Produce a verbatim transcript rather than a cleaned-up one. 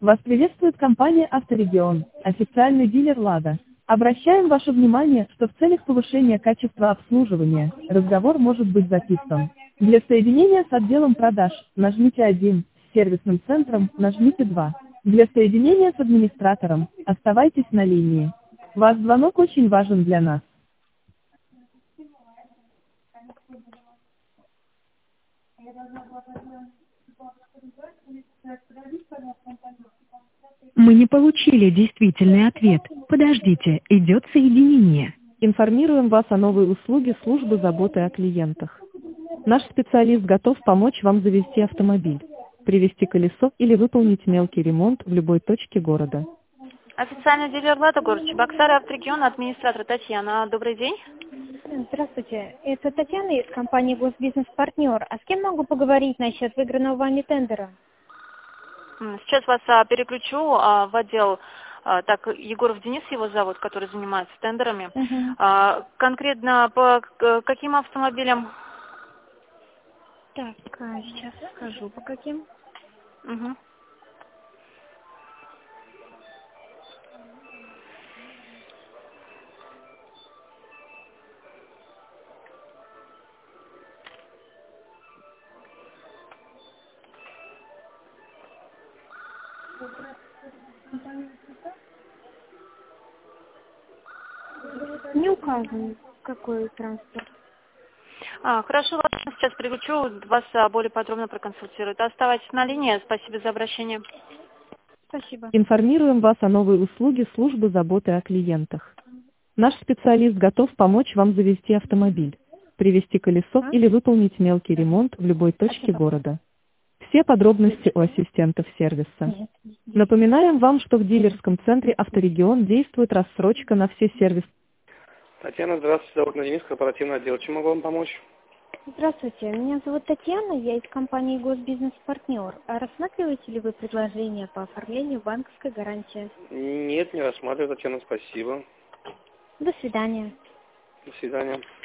Вас приветствует компания «Авторегион», официальный дилер «Лада». Обращаем ваше внимание, что в целях повышения качества обслуживания, разговор может быть записан. Для соединения с отделом продаж, нажмите один, с сервисным центром, нажмите два. Для соединения с администратором, оставайтесь на линии. Ваш звонок очень важен для нас. Мы не получили действительный ответ. Подождите, идет соединение. Информируем вас о новой услуге службы заботы о клиентах. Наш специалист готов помочь вам завести автомобиль, привезти колесо или выполнить мелкий ремонт в любой точке города. Официальный дилер «Лада», город Чебоксары, «Авторегион», администратор Татьяна. Добрый день. Здравствуйте, это Татьяна из компании «Госбизнес-партнер». А с кем могу поговорить насчет выигранного вами тендера? Сейчас вас а, переключу а, в отдел, а, так, Егоров Денис его зовут, который занимается тендерами. Угу. А, конкретно по к- каким автомобилям? Так, а сейчас скажу, по каким. Угу. Не указан, какой транспорт. А, хорошо, ладно, сейчас переключу, вас а, более подробно проконсультируют. Оставайтесь на линии, спасибо за обращение. Спасибо. Информируем вас о новой услуге службы заботы о клиентах. Наш специалист готов помочь вам завести автомобиль, привезти колесо А? или выполнить мелкий ремонт в любой точке Спасибо. города. Все подробности у ассистентов сервиса. Напоминаем вам, что в дилерском центре «Авторегион» действует рассрочка на все сервисы. Татьяна, здравствуйте, зовут Денис, корпоративный отдел. Чем могу вам помочь? Здравствуйте, меня зовут Татьяна, я из компании «Госбизнес-партнер». А рассматриваете ли вы предложение по оформлению банковской гарантии? Нет, не рассматриваю, Татьяна, спасибо. До свидания. До свидания.